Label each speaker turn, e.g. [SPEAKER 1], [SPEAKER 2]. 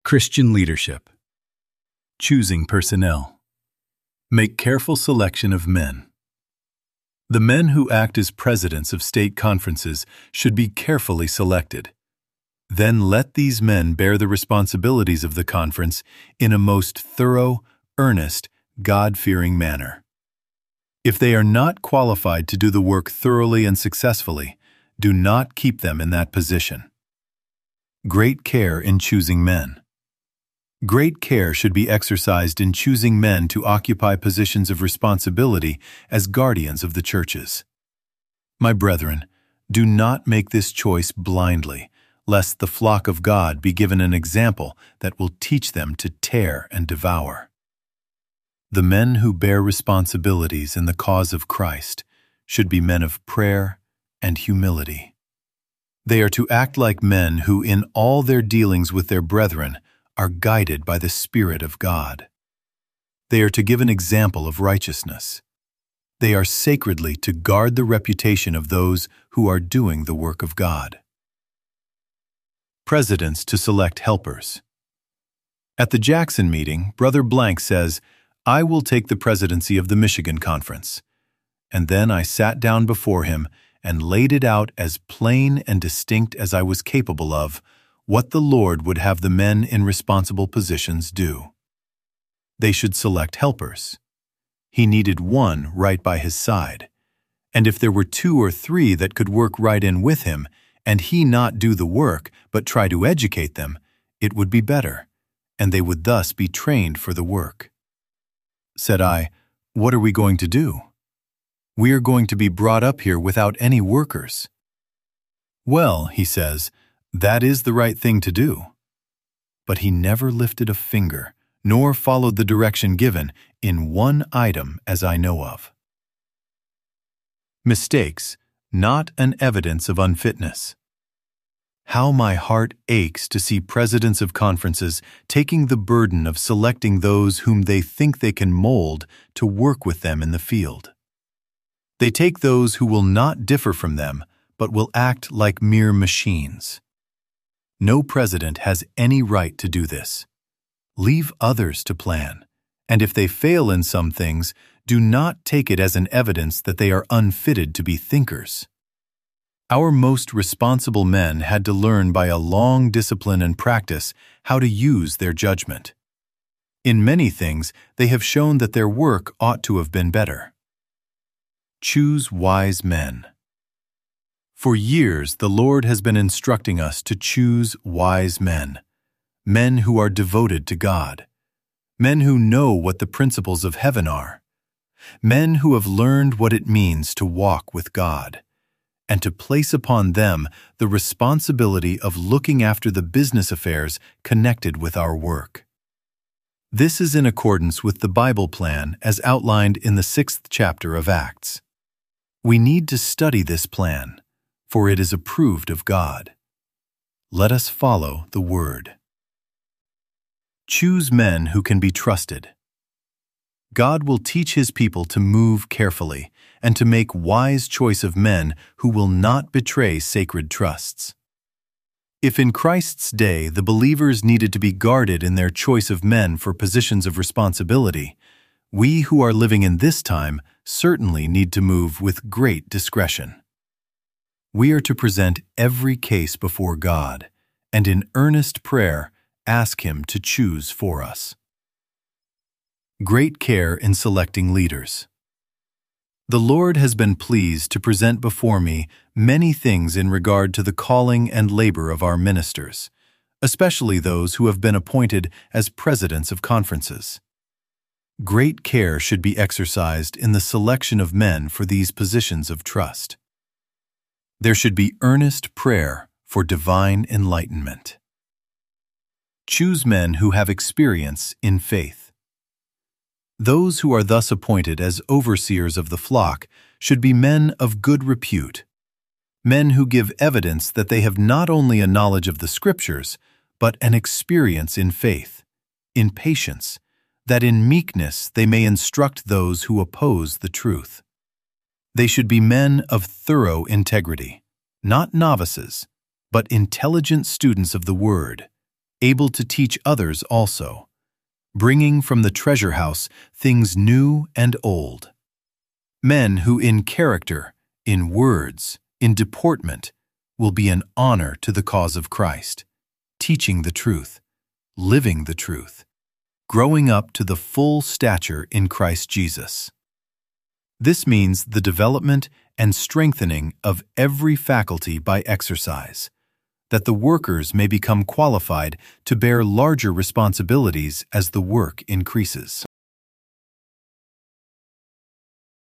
[SPEAKER 1] Christian leadership. Choosing personnel. Make careful selection of men. The men who act as presidents of state conferences should be carefully selected. Then let these men bear the responsibilities of the conference in a most thorough, earnest, God-fearing manner. If they are not qualified to do the work thoroughly and successfully, do not keep them in that position. Great care in choosing men. Great care should be exercised in choosing men to occupy positions of responsibility as guardians of the churches. My brethren, do not make this choice blindly, lest the flock of God be given an example that will teach them to tear and devour. The men who bear responsibilities in the cause of Christ should be men of prayer and humility. They are to act like men who, in all their dealings with their brethren, are guided by the Spirit of God. They are to give an example of righteousness. They are sacredly to guard the reputation of those who are doing the work of God. Presidents to select helpers. At the Jackson meeting, Brother Blank says, "I will take the presidency of the Michigan Conference." And then I sat down before him and laid it out as plain and distinct as I was capable of, what the Lord would have the men in responsible positions do. They should select helpers. He needed one right by his side, and if there were 2 or 3 that could work right in with him, and he not do the work but try to educate them, it would be better, and they would thus be trained for the work. Said I, "What are we going to do? We are going to be brought up here without any workers." "Well," he says, "that is the right thing to do." But he never lifted a finger, nor followed the direction given in one item as I know of. Mistakes, not an evidence of unfitness. How my heart aches to see presidents of conferences taking the burden of selecting those whom they think they can mold to work with them in the field. They take those who will not differ from them, but will act like mere machines. No president has any right to do this. Leave others to plan, and if they fail in some things, do not take it as an evidence that they are unfitted to be thinkers. Our most responsible men had to learn by a long discipline and practice how to use their judgment. In many things, they have shown that their work ought to have been better. Choose wise men. For years, the Lord has been instructing us to choose wise men, men who are devoted to God, men who know what the principles of heaven are, men who have learned what it means to walk with God, and to place upon them the responsibility of looking after the business affairs connected with our work. This is in accordance with the Bible plan as outlined in the 6th chapter of Acts. We need to study this plan, for it is approved of God. Let us follow the Word. Choose men who can be trusted. God will teach His people to move carefully and to make wise choice of men who will not betray sacred trusts. If in Christ's day the believers needed to be guarded in their choice of men for positions of responsibility, we who are living in this time certainly need to move with great discretion. We are to present every case before God, and in earnest prayer ask Him to choose for us. Great care in selecting leaders. The Lord has been pleased to present before me many things in regard to the calling and labor of our ministers, especially those who have been appointed as presidents of conferences. Great care should be exercised in the selection of men for these positions of trust. There should be earnest prayer for divine enlightenment. Choose men who have experience in faith. Those who are thus appointed as overseers of the flock should be men of good repute, men who give evidence that they have not only a knowledge of the Scriptures, but an experience in faith, in patience, that in meekness they may instruct those who oppose the truth. They should be men of thorough integrity, not novices, but intelligent students of the Word, able to teach others also, bringing from the treasure house things new and old. Men who in character, in words, in deportment, will be an honor to the cause of Christ, teaching the truth, living the truth, growing up to the full stature in Christ Jesus. This means the development and strengthening of every faculty by exercise, that the workers may become qualified to bear larger responsibilities as the work increases.